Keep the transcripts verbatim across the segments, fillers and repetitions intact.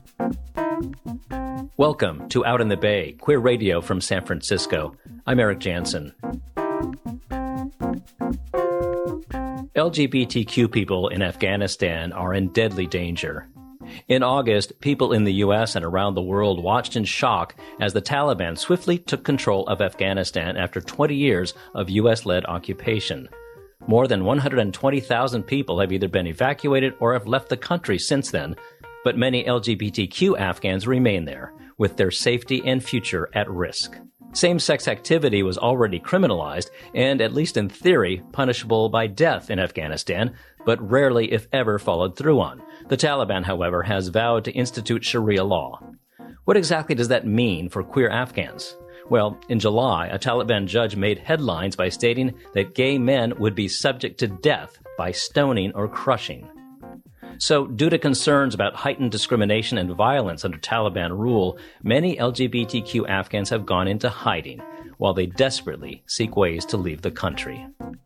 Welcome to Out in the Bay, queer radio from San Francisco. I'm Eric Jansen. L G B T Q people in Afghanistan are in deadly danger. In August, people in the U S and around the world watched in shock as the Taliban swiftly took control of Afghanistan after twenty years of U S-led occupation. More than one hundred twenty thousand people have either been evacuated or have left the country since then, but many L G B T Q Afghans remain there, with their safety and future at risk. Same-sex activity was already criminalized and, at least in theory, punishable by death in Afghanistan, but rarely, if ever, followed through on. The Taliban, however, has vowed to institute Sharia law. What exactly does that mean for queer Afghans? Well, in July, a Taliban judge made headlines by stating that gay men would be subject to death by stoning or crushing. So, due to concerns about heightened discrimination and violence under Taliban rule, many L G B T Q Afghans have gone into hiding, while they desperately seek ways to leave the country.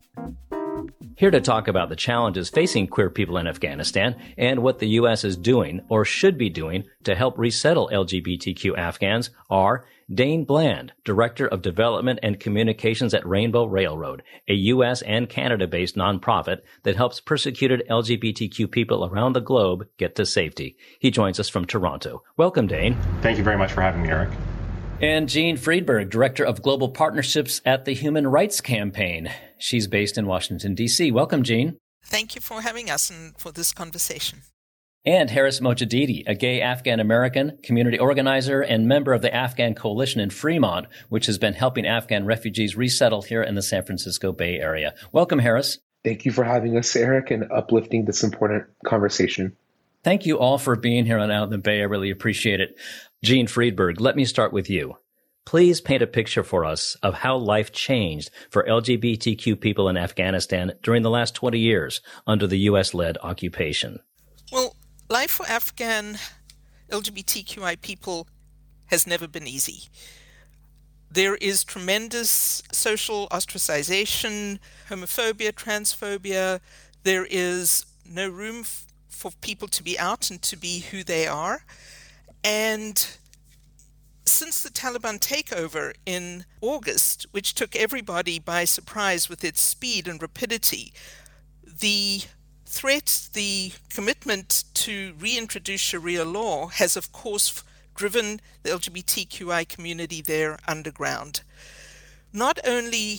Here to talk about the challenges facing queer people in Afghanistan and what the U S is doing, or should be doing, to help resettle L G B T Q Afghans are Dane Bland, Director of Development and Communications at Rainbow Railroad, a U S and Canada-based nonprofit that helps persecuted L G B T Q people around the globe get to safety. He joins us from Toronto. Welcome, Dane. Thank you very much for having me, Eric. And Jean Friedberg, Director of Global Partnerships at the Human Rights Campaign. She's based in Washington, D C. Welcome, Jean. Thank you for having us and for this conversation. And Harris Mojadidi, a gay Afghan-American, community organizer, and member of the Afghan Coalition in Fremont, which has been helping Afghan refugees resettle here in the San Francisco Bay Area. Welcome, Harris. Thank you for having us, Eric, and uplifting this important conversation. Thank you all for being here on Out in the Bay. I really appreciate it. Jean Friedberg, let me start with you. Please paint a picture for us of how life changed for L G B T Q people in Afghanistan during the last twenty years under the U S-led occupation. Well, life for Afghan L G B T Q I people has never been easy. There is tremendous social ostracization, homophobia, transphobia. There is no room f- for people to be out and to be who they are. And since the Taliban takeover in August, which took everybody by surprise with its speed and rapidity, the threat, the commitment to reintroduce Sharia law has, of course, driven the L G B T Q I community there underground. Not only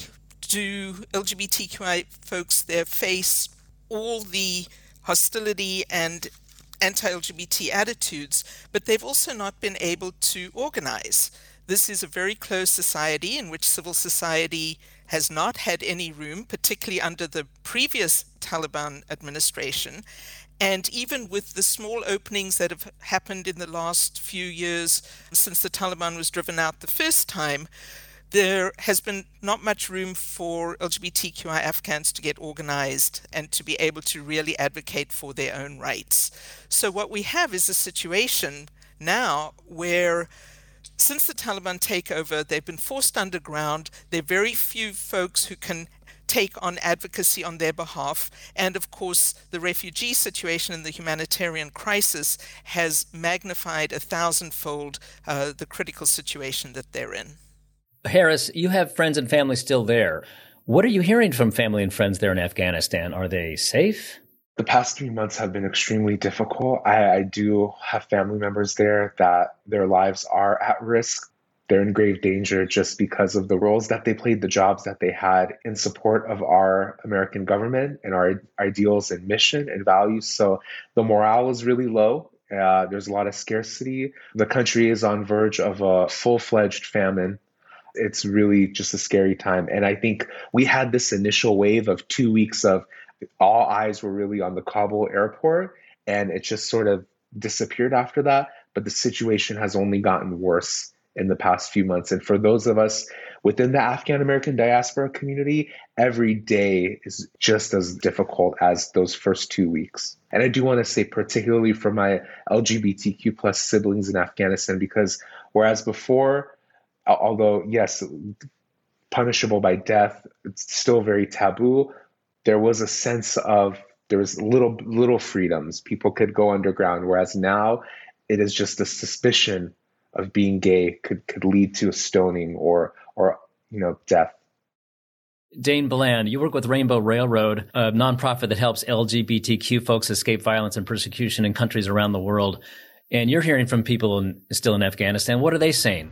do L G B T Q I folks there face all the hostility and anti-L G B T attitudes, but they've also not been able to organize. This is a very closed society in which civil society has not had any room, particularly under the previous Taliban administration. And even with the small openings that have happened in the last few years since the Taliban was driven out the first time, there has been not much room for L G B T Q I Afghans to get organized and to be able to really advocate for their own rights. So what we have is a situation now where since the Taliban takeover, they've been forced underground. There are very few folks who can take on advocacy on their behalf. And of course, the refugee situation and the humanitarian crisis has magnified a thousandfold uh, the critical situation that they're in. Harris, you have friends and family still there. What are you hearing from family and friends there in Afghanistan? Are they safe? The past three months have been extremely difficult. I, I do have family members there that their lives are at risk. They're in grave danger just because of the roles that they played, the jobs that they had in support of our American government and our ideals and mission and values. So the morale is really low. Uh, there's a lot of scarcity. The country is on verge of a full-fledged famine. It's really just a scary time. And I think we had this initial wave of two weeks of all eyes were really on the Kabul airport, and it just sort of disappeared after that. But the situation has only gotten worse in the past few months. And for those of us within the Afghan American diaspora community, every day is just as difficult as those first two weeks. And I do want to say, particularly for my L G B T Q plus siblings in Afghanistan, because whereas before, although, yes, punishable by death, it's still very taboo, there was a sense of, there was little little freedoms. People could go underground, whereas now it is just the suspicion of being gay could, could lead to a stoning or, or, you know, death. Dane Bland, you work with Rainbow Railroad, a nonprofit that helps L G B T Q folks escape violence and persecution in countries around the world. And you're hearing from people in, still in Afghanistan. What are they saying?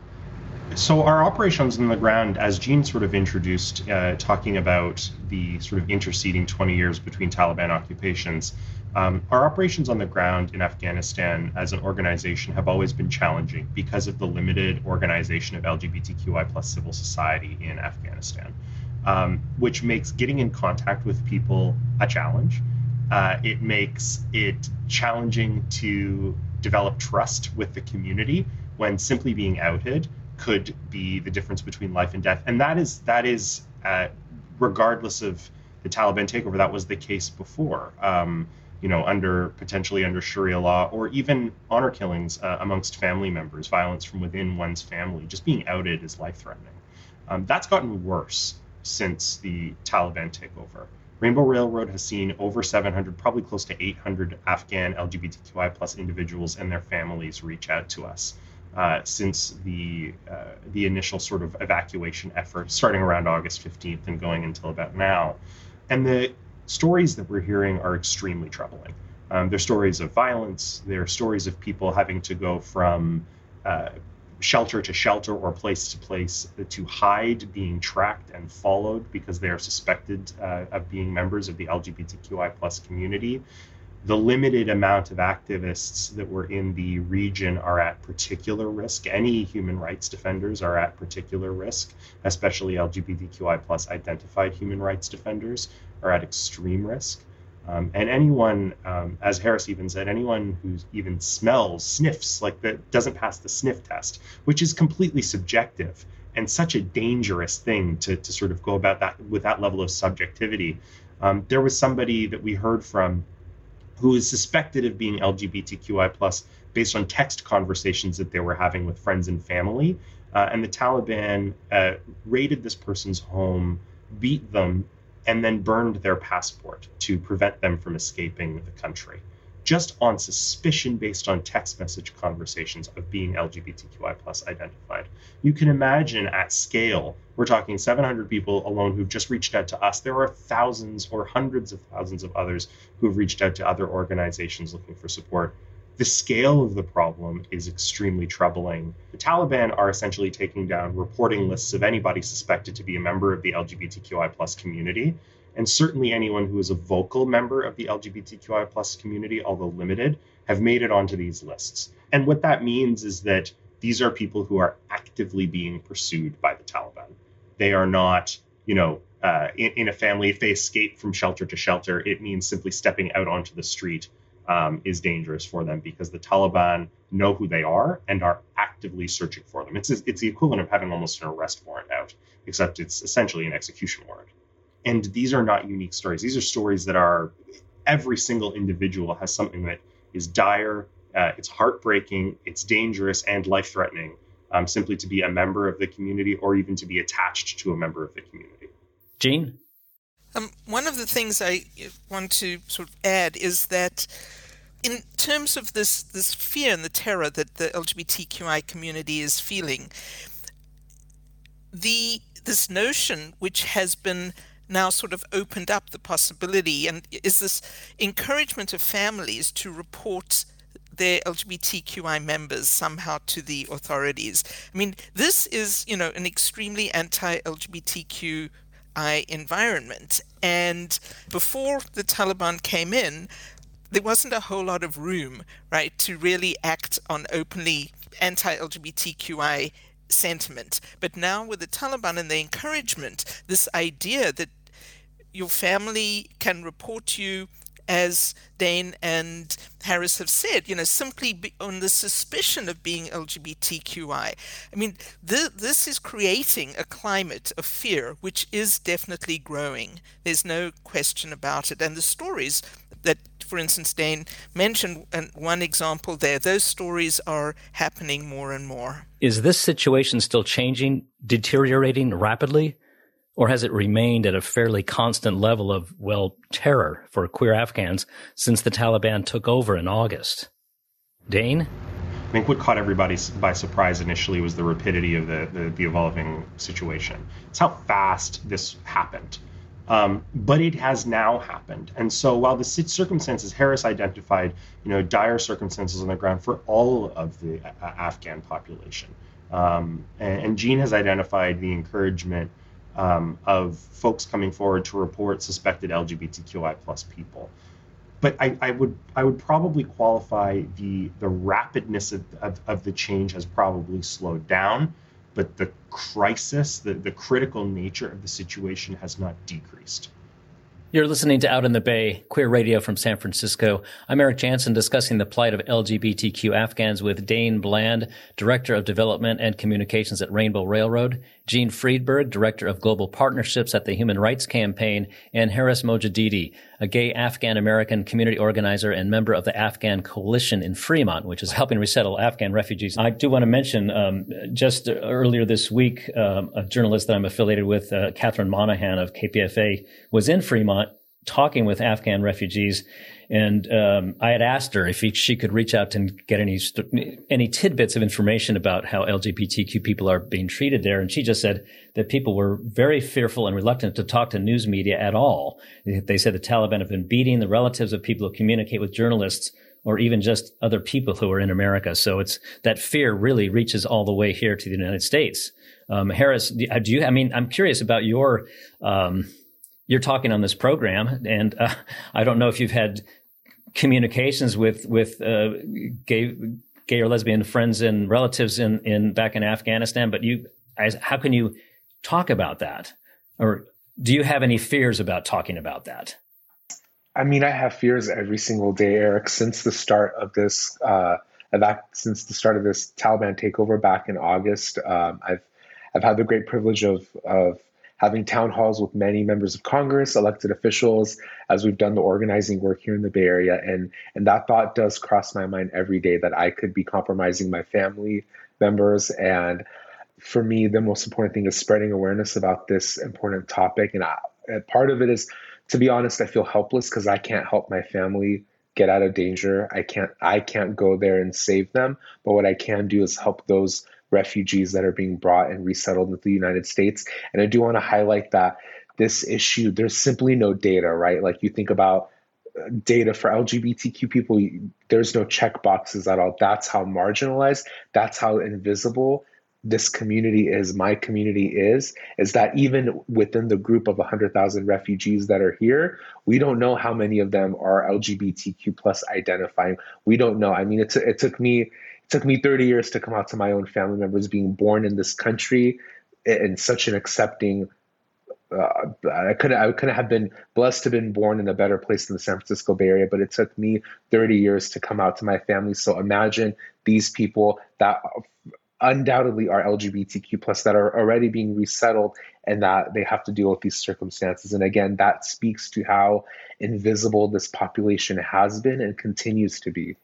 So our operations on the ground, as Jean sort of introduced, uh, talking about the sort of interceding twenty years between Taliban occupations, um, our operations on the ground in Afghanistan as an organization have always been challenging because of the limited organization of L G B T Q I plus civil society in Afghanistan. Um, which makes getting in contact with people a challenge. Uh, it makes it challenging to develop trust with the community when simply being outed could be the difference between life and death. And that is, that is uh, regardless of the Taliban takeover, that was the case before, um, you know, under potentially under Sharia law, or even honor killings uh, amongst family members, violence from within one's family. Just being outed is life-threatening. Um, that's gotten worse since the Taliban takeover. Rainbow Railroad has seen over seven hundred, probably close to eight hundred Afghan L G B T Q I plus individuals and their families reach out to us uh, since the uh, the initial sort of evacuation effort, starting around August fifteenth and going until about now. And the stories that we're hearing are extremely troubling. Um, they're stories of violence. They're stories of people having to go from uh, shelter to shelter or place to place to hide being tracked and followed because they are suspected uh, of being members of the L G B T Q I plus community. The limited amount of activists that were in the region are at particular risk. Any human rights defenders are at particular risk, especially L G B T Q I plus identified human rights defenders are at extreme risk. Um, and anyone, um, as Harris even said, anyone who even smells, sniffs, like that doesn't pass the sniff test, which is completely subjective and such a dangerous thing to, to sort of go about that with that level of subjectivity. Um, there was somebody that we heard from who is suspected of being L G B T Q I plus based on text conversations that they were having with friends and family. Uh, and the Taliban uh, raided this person's home, beat them, and then burned their passport to prevent them from escaping the country, just on suspicion based on text message conversations of being L G B T Q I plus identified. You can imagine at scale, we're talking seven hundred people alone who've just reached out to us. There are thousands or hundreds of thousands of others who've reached out to other organizations looking for support. The scale of the problem is extremely troubling. The Taliban are essentially taking down reporting lists of anybody suspected to be a member of the L G B T Q I plus community. And certainly anyone who is a vocal member of the L G B T Q I plus community, although limited, have made it onto these lists. And what that means is that these are people who are actively being pursued by the Taliban. They are not, you know, uh, in, in a family, if they escape from shelter to shelter, it means simply stepping out onto the street Um, is dangerous for them because the Taliban know who they are and are actively searching for them. It's it's the equivalent of having almost an arrest warrant out, except it's essentially an execution warrant. And these are not unique stories. These are stories that are, every single individual has something that is dire, uh, it's heartbreaking, it's dangerous and life-threatening, um, simply to be a member of the community or even to be attached to a member of the community. Jean? Um, one of the things I want to sort of add is that in terms of this, this fear and the terror that the L G B T Q I community is feeling, the this notion which has been now sort of opened up the possibility and is this encouragement of families to report their L G B T Q I members somehow to the authorities. I mean, this is, you know, an extremely anti-L G B T Q I environment. And before the Taliban came in, there wasn't a whole lot of room, right, to really act on openly anti-L G B T Q I sentiment. But now with the Taliban and the encouragement, this idea that your family can report you, as Dane and Harris have said, you know, simply be on the suspicion of being L G B T Q I. I mean, th- this is creating a climate of fear, which is definitely growing. There's no question about it. And the stories that, for instance, Dane mentioned, and one example there, those stories are happening more and more. Is this situation still changing, deteriorating rapidly? Or has it remained at a fairly constant level of, well, terror for queer Afghans since the Taliban took over in August? Dane? think what caught everybody by surprise initially was the rapidity of the, the, the evolving situation. It's how fast this happened. Um, but it has now happened. And so while the circumstances, Harris identified, you know, dire circumstances on the ground for all of the uh, Afghan population. Um, and, and Jean has identified the encouragement um, of folks coming forward to report suspected L G B T Q I plus people. But I, I would I would probably qualify the the rapidness of, of, of the change has probably slowed down, but the crisis, the, the critical nature of the situation has not decreased. You're listening to Out in the Bay, queer radio from San Francisco. I'm Eric Jansen, discussing the plight of L G B T Q Afghans with Dane Bland, Director of Development and Communications at Rainbow Railroad, Jean Friedberg, Director of Global Partnerships at the Human Rights Campaign, and Harris Mojadidi, a gay Afghan-American community organizer and member of the Afghan Coalition in Fremont, which is helping resettle Afghan refugees. I do want to mention, um, just earlier this week, um, a journalist that I'm affiliated with, uh, Catherine Monahan of K P F A, was in Fremont talking with Afghan refugees. And um, I had asked her if he, she could reach out and get any any tidbits of information about how L G B T Q people are being treated there. And she just said that people were very fearful and reluctant to talk to news media at all. They said the Taliban have been beating the relatives of people who communicate with journalists or even just other people who are in America. So it's that fear really reaches all the way here to the United States. Um, Harris, do you, I mean, I'm curious about your, um, you're talking on this program, and uh, I don't know if you've had communications with with uh, gay gay or lesbian friends and relatives in, in back in Afghanistan, but you, as, how can you talk about that, or do you have any fears about talking about that? I mean, I have fears every single day, Eric, since the start of this. Uh, that since the start of this Taliban takeover back in August, um, I've I've had the great privilege of of having town halls with many members of Congress, elected officials, as we've done the organizing work here in the Bay Area. And, and that thought does cross my mind every day, that I could be compromising my family members. And for me, the most important thing is spreading awareness about this important topic. And I, part of it is, to be honest, I feel helpless because I can't help my family get out of danger. I can't, I can't go there and save them. But what I can do is help those refugees that are being brought and resettled into the United States. And I do want to highlight that this issue, there's simply no data, right? Like you think about data for L G B T Q people, there's no check boxes at all. That's how marginalized, that's how invisible this community is, my community is, is that even within the group of one hundred thousand refugees that are here, we don't know how many of them are L G B T Q plus identifying. We don't know. I mean, it, t- it took me It took me thirty years to come out to my own family members being born in this country in such an accepting. Uh, I couldn't. I couldn't have been blessed to have been born in a better place than the San Francisco Bay Area, but it took me thirty years to come out to my family. So imagine these people that undoubtedly are L G B T Q plus that are already being resettled, and that they have to deal with these circumstances. And again, that speaks to how invisible this population has been and continues to be.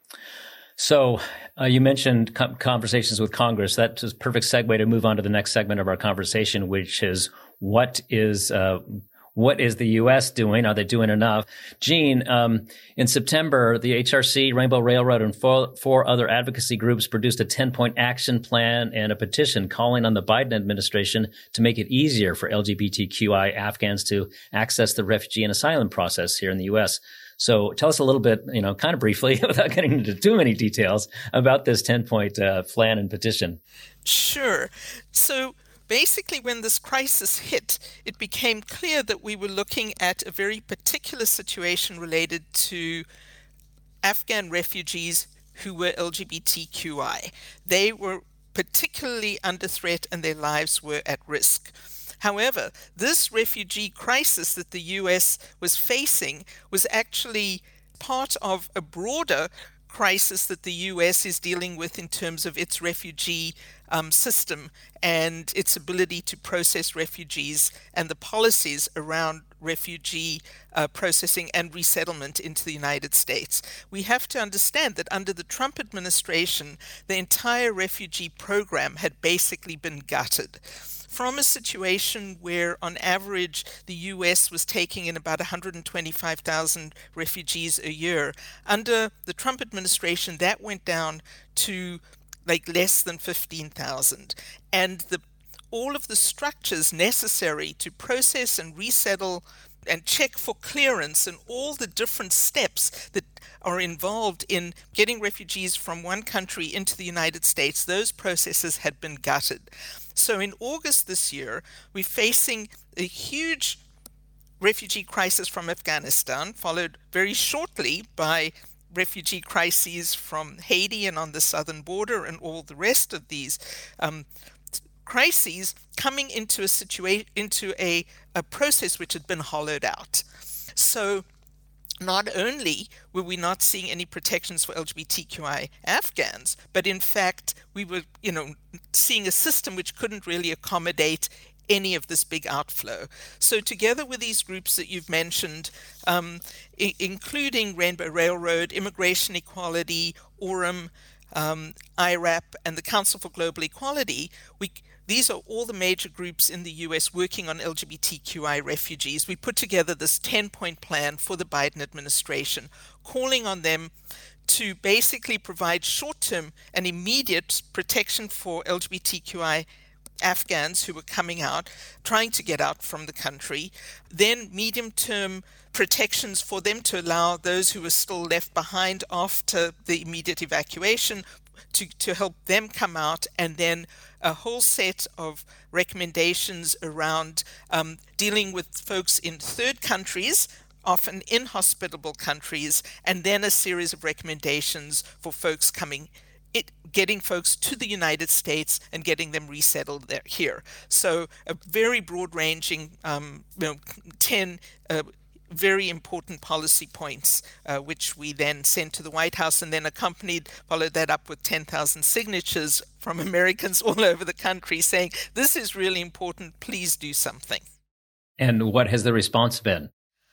So uh, you mentioned com- conversations with Congress. That's a perfect segue to move on to the next segment of our conversation, which is what is uh, what is the U S doing? Are they doing enough? Jean, um, in September, the H R C, Rainbow Railroad, and four, four other advocacy groups produced a ten-point action plan and a petition calling on the Biden administration to make it easier for L G B T Q I Afghans to access the refugee and asylum process here in the U S. So tell us a little bit, you know, kind of briefly, without getting into too many details, about this ten-point uh, plan and petition. Sure. So basically, when this crisis hit, it became clear that we were looking at a very particular situation related to Afghan refugees who were L G B T Q I. They were particularly under threat and their lives were at risk. However, this refugee crisis that the U S was facing was actually part of a broader crisis that the U S is dealing with in terms of its refugee um, system and its ability to process refugees and the policies around refugee uh, processing and resettlement into the United States. We have to understand that under the Trump administration, the entire refugee program had basically been gutted. From a situation where, on average, the U S was taking in about one hundred twenty-five thousand refugees a year, under the Trump administration, that went down to like less than fifteen thousand. And the all of the structures necessary to process and resettle and check for clearance and all the different steps that are involved in getting refugees from one country into the United States, those processes had been gutted. So in August this year, we're facing a huge refugee crisis from Afghanistan, followed very shortly by refugee crises from Haiti and on the southern border and all the rest of these um, crises coming into a situation, into a, a process which had been hollowed out. So not only were we not seeing any protections for L G B T Q I Afghans, but in fact, we were, you know, seeing a system which couldn't really accommodate any of this big outflow. So together with these groups that you've mentioned, um, I- including Rainbow Railroad, Immigration Equality, Orem, um, I RAP, and the Council for Global Equality, we these are all the major groups in the U S working on L G B T Q I refugees. We put together this ten-point plan for the Biden administration, calling on them to basically provide short-term and immediate protection for L G B T Q I Afghans who were coming out, trying to get out from the country, then medium-term protections for them to allow those who were still left behind after the immediate evacuation to, to help them come out, and then a whole set of recommendations around um, dealing with folks in third countries, often inhospitable countries, and then a series of recommendations for folks coming It, getting folks to the United States and getting them resettled there here. So a very broad-ranging, um, you know, ten uh, very important policy points, uh, which we then sent to the White House, and then accompanied, followed that up with ten thousand signatures from Americans all over the country saying, this is really important, please do something. And what has the response been?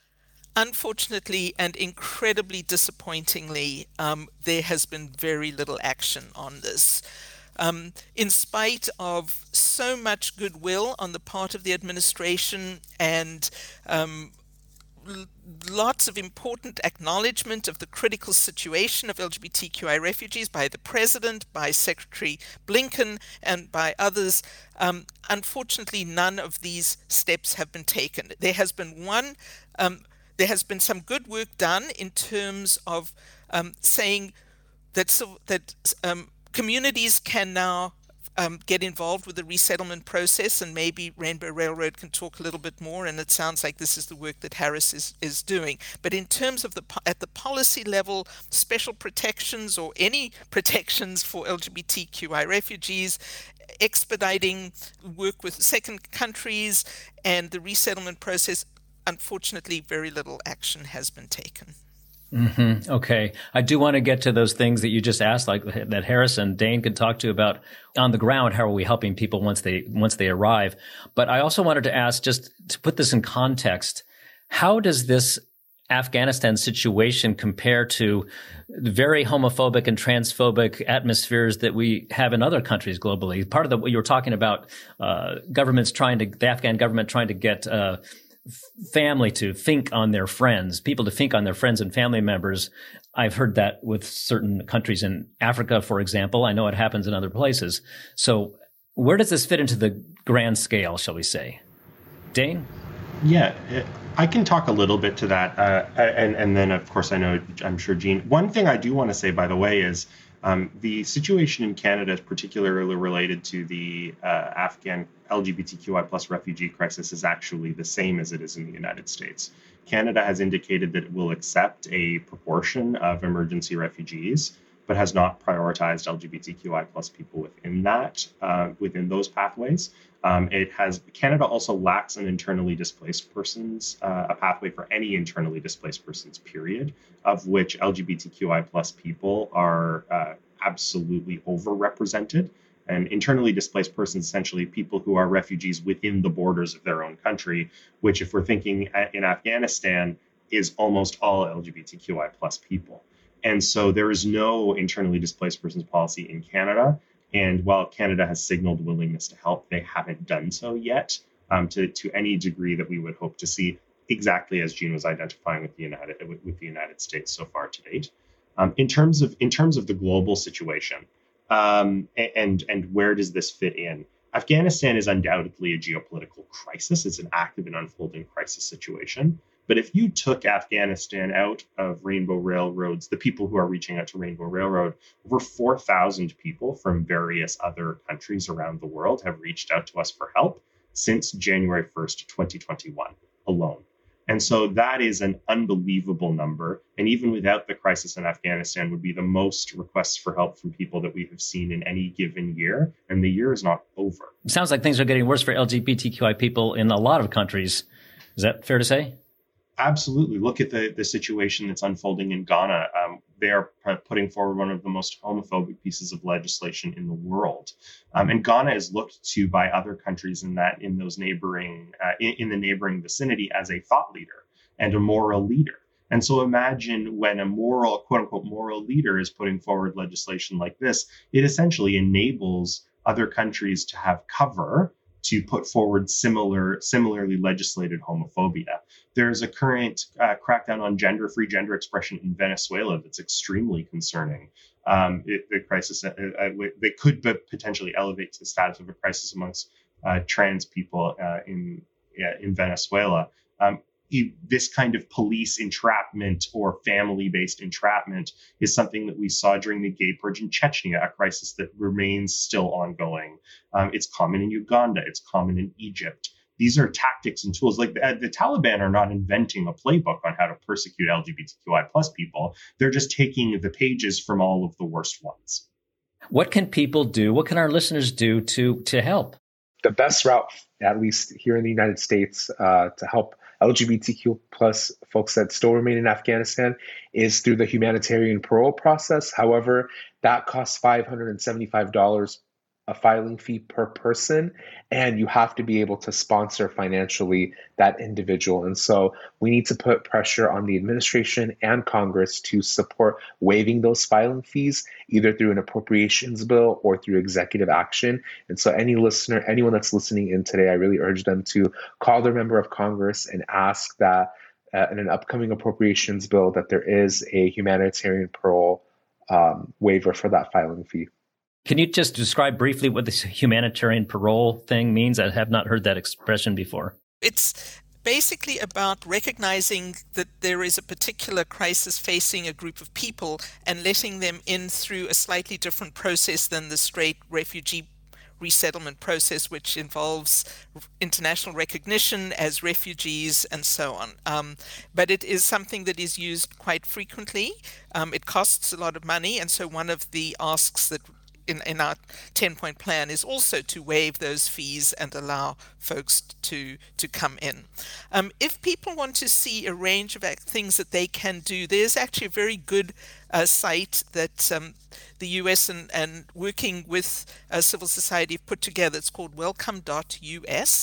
Unfortunately and incredibly disappointingly, um, there has been very little action on this. Um, in spite of so much goodwill on the part of the administration and um, l- lots of important acknowledgement of the critical situation of L G B T Q I refugees by the President, by Secretary Blinken, and by others, um, unfortunately, none of these steps have been taken. There has been one um, There has been some good work done in terms of um, saying that so, that um, communities can now um, get involved with the resettlement process, and maybe Rainbow Railroad can talk a little bit more, and it sounds like this is the work that Harris is, is doing. But in terms of the at the policy level, special protections or any protections for L G B T Q I refugees, expediting work with second countries and the resettlement process, unfortunately, very little action has been taken. Mm-hmm. Okay. I do want to get to those things that you just asked, like that Harris and Dane could talk to about on the ground. How are we helping people once they, once they arrive? But I also wanted to ask, just to put this in context, how does this Afghanistan situation compare to the very homophobic and transphobic atmospheres that we have in other countries globally? Part of the, what you were talking about, uh, governments trying to, the Afghan government trying to get, uh, family to think on their friends, people to think on their friends and family members. I've heard that with certain countries in Africa, for example. I know it happens in other places. So where does this fit into the grand scale, shall we say? Dane? Yeah, I can talk a little bit to that. Uh, and, and then, of course, I know, I'm sure, Jean. One thing I do want to say, by the way, is Um, the situation in Canada is particularly related to the uh, Afghan L G B T Q I plus refugee crisis is actually the same as it is in the United States. Canada has indicated that it will accept a proportion of emergency refugees, but has not prioritized L G B T Q I plus people within that, uh, within those pathways. Um, it has Canada also lacks an internally displaced persons, uh, a pathway for any internally displaced persons, period, of which L G B T Q I plus people are uh, absolutely overrepresented. And internally displaced persons, essentially people who are refugees within the borders of their own country, which, if we're thinking in Afghanistan, is almost all L G B T Q I plus people. And so there is no internally displaced persons policy in Canada. And while Canada has signaled willingness to help, they haven't done so yet um, to, to any degree that we would hope to see, exactly as Jean was identifying with the United with, with the United States so far to date. Um, in terms of in terms of the global situation, Um, and, and where does this fit in? Afghanistan is undoubtedly a geopolitical crisis. It's an active and unfolding crisis situation. But if you took Afghanistan out of Rainbow Railroads, the people who are reaching out to Rainbow Railroad, over four thousand people from various other countries around the world have reached out to us for help since January first, twenty twenty-one alone. And so that is an unbelievable number. And even without the crisis in Afghanistan, would be the most requests for help from people that we have seen in any given year. And the year is not over. It sounds like things are getting worse for L G B T Q I people in a lot of countries. Is that fair to say? Absolutely. Look at the, the situation that's unfolding in Ghana. Um, they are p- putting forward one of the most homophobic pieces of legislation in the world. Um, and Ghana is looked to by other countries in that in those neighboring uh, in, in the neighboring vicinity as a thought leader and a moral leader. And so imagine when a moral, quote unquote, moral leader is putting forward legislation like this, it essentially enables other countries to have cover to put forward similar, similarly legislated homophobia. There's a current uh, crackdown on gender, free gender expression in Venezuela that's extremely concerning. Um, it, the crisis uh, uh, that could potentially elevate to the status of a crisis amongst uh, trans people uh, in uh, in Venezuela. Um, This kind of police entrapment or family-based entrapment is something that we saw during the gay purge in Chechnya, a crisis that remains still ongoing. Um, it's common in Uganda. It's common in Egypt. These are tactics and tools. Like the, the Taliban are not inventing a playbook on how to persecute L G B T Q I plus people. They're just taking the pages from all of the worst ones. What can people do? What can our listeners do to to help? The best route, at least here in the United States, uh, to help L G B T Q plus folks that still remain in Afghanistan is through the humanitarian parole process. However, that costs five hundred seventy-five dollars a filing fee per person, and you have to be able to sponsor financially that individual. And so we need to put pressure on the administration and Congress to support waiving those filing fees, either through an appropriations bill or through executive action. And so any listener, anyone that's listening in today, I really urge them to call their member of Congress and ask that uh, in an upcoming appropriations bill that there is a humanitarian parole um, waiver for that filing fee. Can you just describe briefly what this humanitarian parole thing means? I have not heard that expression before. It's basically about recognizing that there is a particular crisis facing a group of people and letting them in through a slightly different process than the straight refugee resettlement process, which involves international recognition as refugees and so on. Um, but it is something that is used quite frequently. Um, it costs a lot of money, and so one of the asks that In, in our ten-point plan is also to waive those fees and allow folks to to come in. Um, if people want to see a range of act- things that they can do, there's actually a very good uh, site that um, the U S and, and working with uh, civil society have put together. It's called welcome dot U S.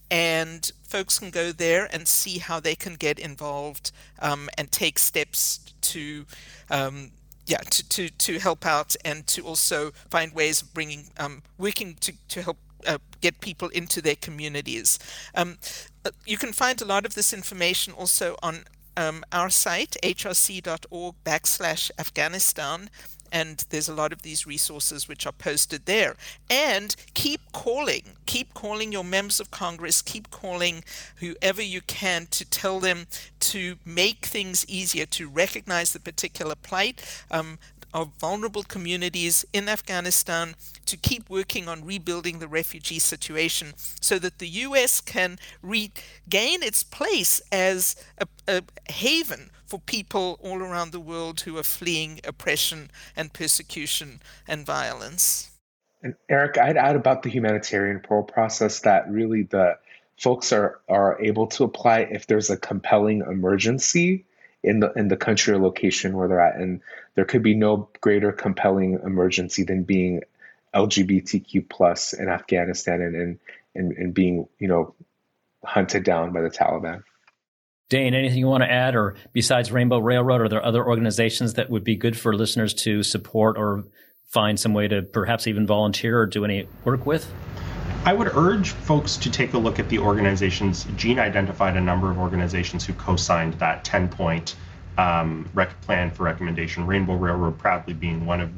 And folks can go there and see how they can get involved um, and take steps to um, Yeah, to, to, to help out and to also find ways of bringing, um, working to, to help uh, get people into their communities. Um, you can find a lot of this information also on um, our site, h r c dot org backslash Afghanistan. And there's a lot of these resources which are posted there. And keep calling. Keep calling your members of Congress. Keep calling whoever you can to tell them to make things easier, to recognize the particular plight um, of vulnerable communities in Afghanistan, to keep working on rebuilding the refugee situation so that the U S can regain its place as a, a haven for people all around the world who are fleeing oppression and persecution and violence. And Eric, I'd add about the humanitarian parole process that really the folks are, are able to apply if there's a compelling emergency in the in the country or location where they're at. And there could be no greater compelling emergency than being L G B T Q plus in Afghanistan and, and, and, and being, you know, hunted down by the Taliban. Dane, anything you want to add, or besides Rainbow Railroad, are there other organizations that would be good for listeners to support or find some way to perhaps even volunteer or do any work with? I would urge folks to take a look at the organizations. Jean identified a number of organizations who co-signed that ten-point um, rec plan for recommendation, Rainbow Railroad proudly being one of them.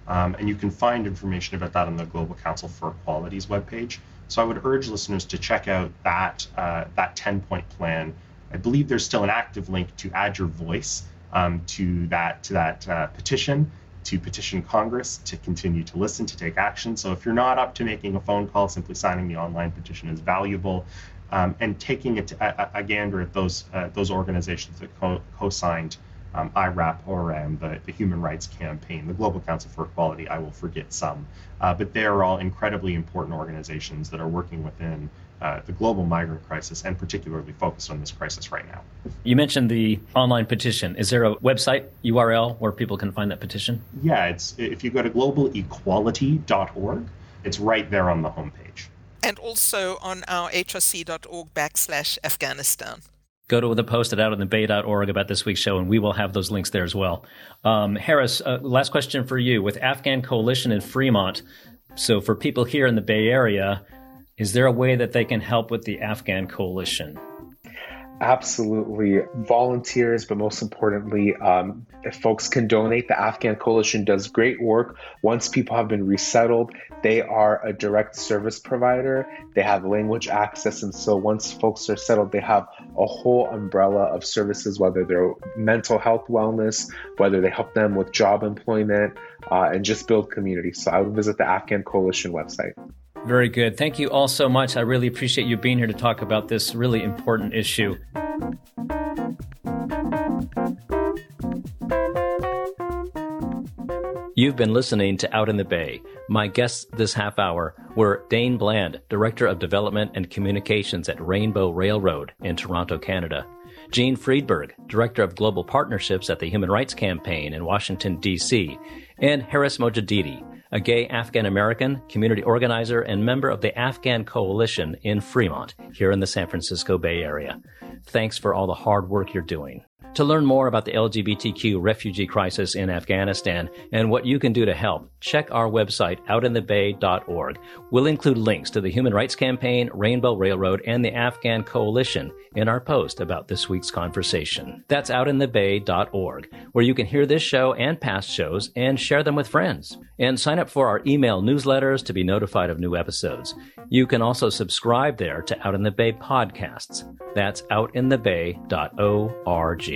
Um, and you can find information about that on the Global Council for Equality's webpage. So I would urge listeners to check out that uh, that ten-point plan. I believe there's still an active link to add your voice um, to that to that uh, petition, to petition Congress to continue to listen, to take action. So if you're not up to making a phone call, simply signing the online petition is valuable. Um, and taking it to, a, a gander at those uh, those organizations that co- co-signed um, I RAP, O R A M, the, the Human Rights Campaign, the Global Council for Equality, I will forget some. Uh, but they are all incredibly important organizations that are working within uh, the global migrant crisis and particularly focused on this crisis right now. You mentioned the online petition. Is there a website U R L where people can find that petition? Yeah, it's if you go to global equality dot org, it's right there on the homepage. And also on our H R C dot org backslash Afghanistan. Go to the post at out in the bay dot org about this week's show, and we will have those links there as well. Um, Harris, uh, last question for you. With Afghan Coalition in Fremont, so for people here in the Bay Area, is there a way that they can help with the Afghan Coalition? Absolutely. Volunteers, but most importantly, um, if folks can donate, the Afghan Coalition does great work. Once people have been resettled, they are a direct service provider. They have language access. And so once folks are settled, they have a whole umbrella of services, whether they're mental health wellness, whether they help them with job employment, uh, and just build community. So I would visit the Afghan Coalition website. Very good. Thank you all so much. I really appreciate you being here to talk about this really important issue. You've been listening to Out in the Bay. My guests this half hour were Dane Bland, Director of Development and Communications at Rainbow Railroad in Toronto, Canada; Gene Friedberg, Director of Global Partnerships at the Human Rights Campaign in Washington, D C; and Harris Mojadidi, a gay Afghan-American, community organizer, and member of the Afghan Coalition in Fremont, here in the San Francisco Bay Area. Thanks for all the hard work you're doing. To learn more about the L G B T Q refugee crisis in Afghanistan and what you can do to help, check our website, out in the bay dot org. We'll include links to the Human Rights Campaign, Rainbow Railroad, and the Afghan Coalition in our post about this week's conversation. That's out in the bay dot org, where you can hear this show and past shows and share them with friends. And sign up for our email newsletters to be notified of new episodes. You can also subscribe there to Out in the Bay podcasts. That's out in the bay dot org.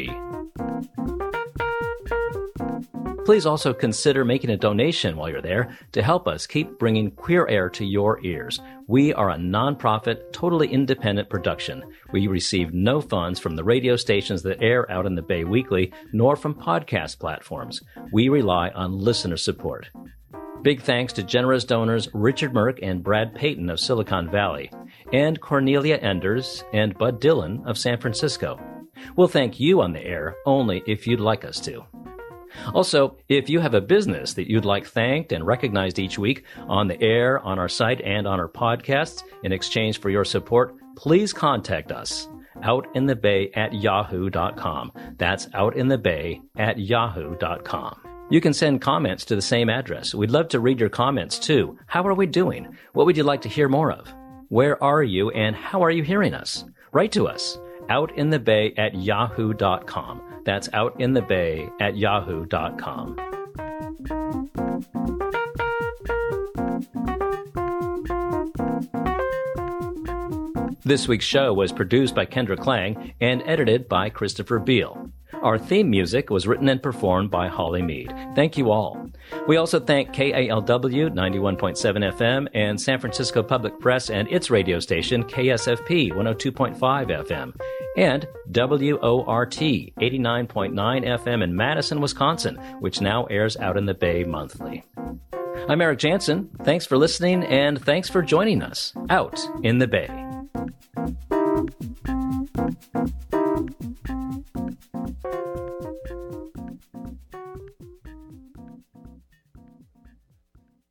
Please also consider making a donation while you're there to help us keep bringing Queer Air to your ears. We are a nonprofit, totally independent production. We receive no funds from the radio stations that air Out in the Bay weekly, nor from podcast platforms. We rely on listener support. Big thanks to generous donors Richard Merck and Brad Payton of Silicon Valley, and Cornelia Enders and Bud Dillon of San Francisco. We'll thank you on the air only if you'd like us to. Also, if you have a business that you'd like thanked and recognized each week on the air, on our site, and on our podcasts in exchange for your support, please contact us. outinthebay at yahoo dot com. That's outinthebay at yahoo dot com. You can send comments to the same address. We'd love to read your comments too. How are we doing? What would you like to hear more of? Where are you and how are you hearing us? Write to us. outinthebay at yahoo dot com. That's outinthebay at yahoo dot com. This week's show was produced by Kendra Klang and edited by Christopher Beal. Our theme music was written and performed by Holly Mead. Thank you all. We also thank K A L W ninety-one point seven F M and San Francisco Public Press and its radio station K S F P one oh two point five F M and W O R T eighty-nine point nine F M in Madison, Wisconsin, which now airs Out in the Bay monthly. I'm Eric Jansen. Thanks for listening and thanks for joining us Out in the Bay.